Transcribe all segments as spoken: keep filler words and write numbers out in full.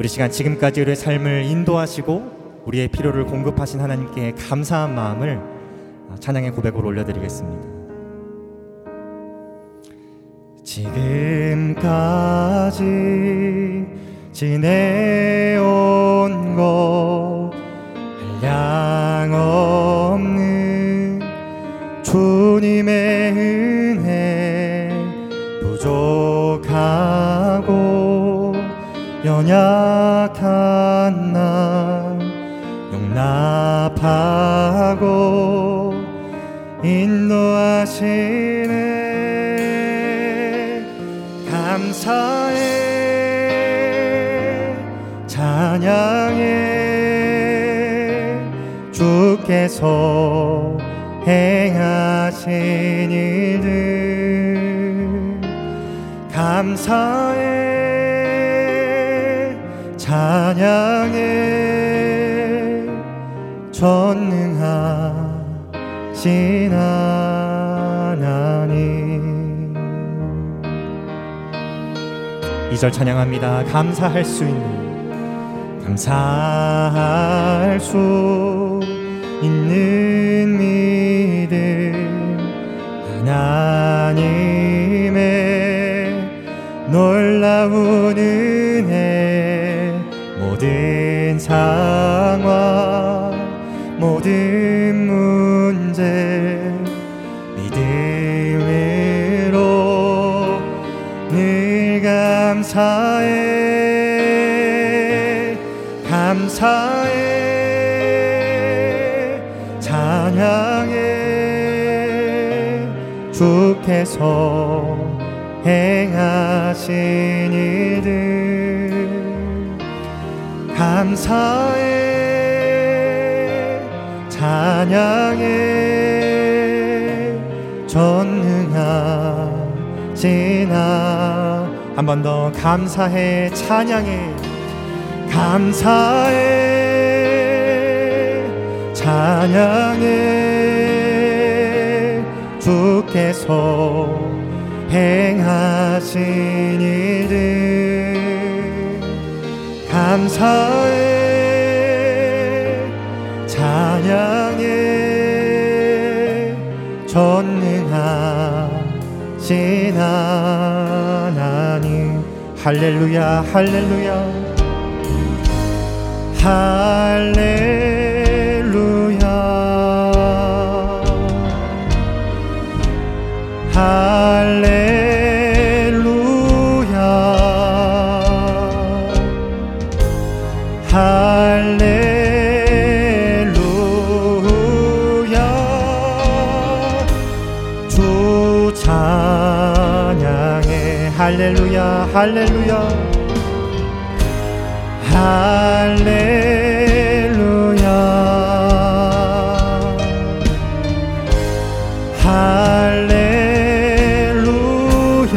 우리 시간 지금까지 우리의 삶을 인도하시고 우리의 필요를 공급하신 하나님께 감사한 마음을 찬양의 고백으로 올려드리겠습니다. 지금까지 지내온 것 한량 없는 주님의 은혜 부족하고 연약한 나 용납하고 인도하시네. 감사해 찬양해 주께서 행하신 일들. 감사해 찬양해 전능하신 하나님. 이 절 찬양합니다. 감사할 수 있는 감사할 수 있는 믿음 하나님의 놀라운 은혜. 모든 상황 모든 문제 믿음으로 늘 감사해 감사해 찬양해 주께서 행하신 일들. 감사해 찬양해 전능하신 하. 한 번 더 감사해 찬양해 감사해 찬양해 주께서 행하신 일들. 감사해 찬양해 전능하신 하나님. 할렐루야 할렐루야 할렐루야 할렐루야 할렐루야 주 찬양해. 할렐루야 할렐루야 할렐루야 할렐루야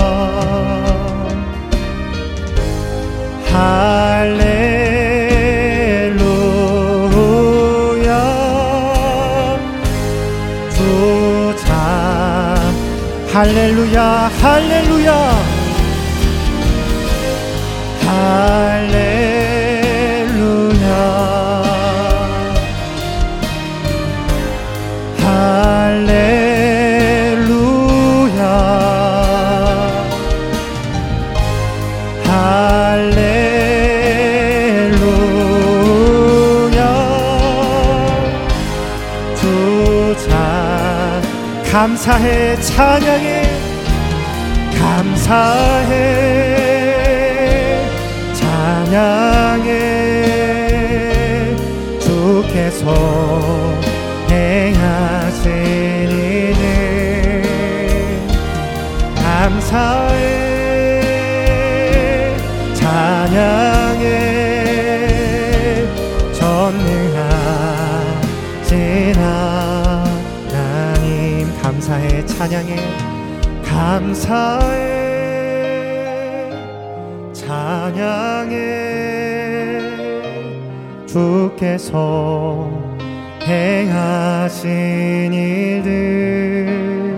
할렐루야 주 찬. 할렐루야 할렐루야 할렐루야 할렐루야 할렐루야 주 찬. 감사해 찬양해 감사해 찬양해 주께서 행하신 일을. 감사해 찬양해 전능하신 하나님. 감사해 찬양해 감사해 찬양해 주께서 행하신 일들.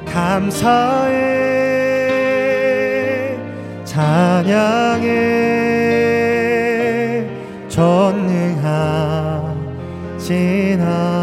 감사해 찬양해 지나